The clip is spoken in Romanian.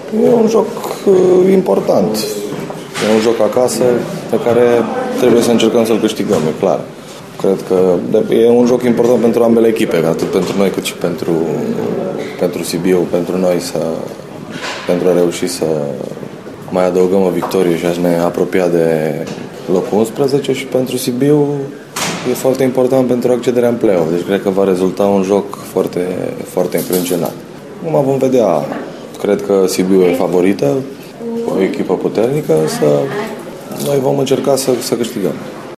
E un joc important. E un joc acasă pe care trebuie să încercăm să-l câștigăm, e clar. Cred că e un joc important pentru ambele echipe, atât pentru noi cât și pentru Sibiu, pentru noi, pentru a reuși să mai adăugăm o victorie și a ne apropia de locul 11 și pentru Sibiu e foarte important pentru accederea în play-off. Deci cred că va rezulta un joc foarte, foarte încrâncenat. Acum vom vedea. Cred că Sibiu e favorită, o echipă puternică, însă noi vom încerca să câștigăm.